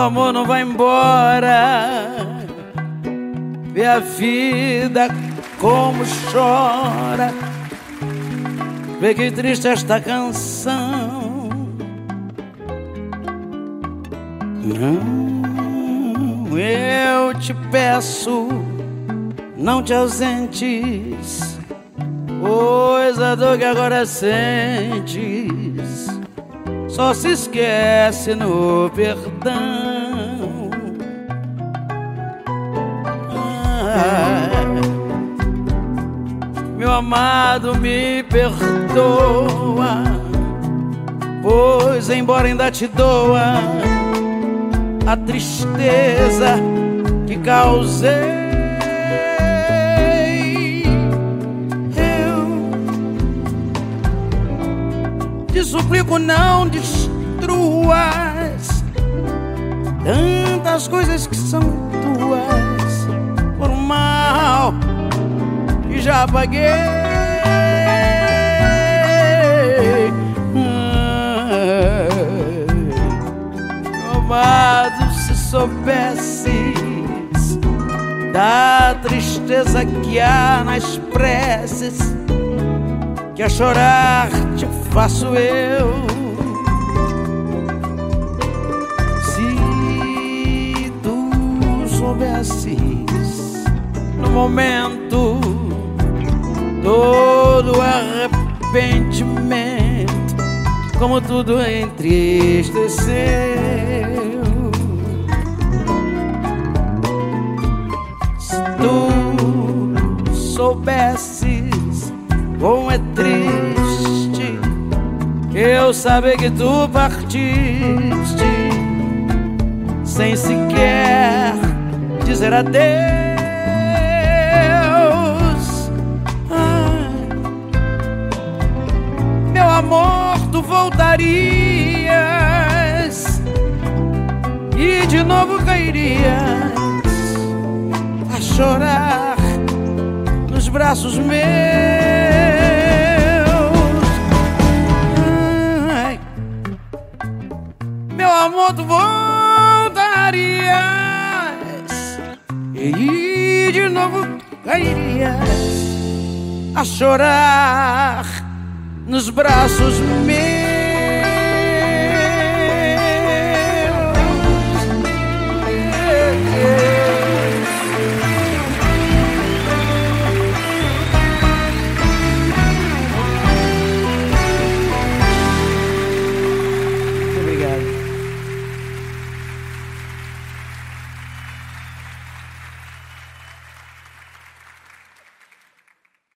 amor não vai embora. Vê a vida como chora. Vê que triste esta canção. Não, eu te peço, não te ausentes, pois a dor que agora sentes só se esquece no perdão. Meu amado, me perdoa, pois embora ainda te doa a tristeza que causei, eu te suplico, não destruas tantas coisas que são tuas por um mal que já paguei. Amado, se soubesses da tristeza que há nas preces, que a chorar te faço eu. Se tu soubesses no momento todo arrependimento, como tudo entristeceu. Se tu soubesses como é triste eu saber que tu partiste sem sequer dizer adeus. Meu amor, tu voltarias e de novo cairias a chorar nos braços meus. Ai, meu amor, tu voltarias e de novo cairias a chorar nos braços meus.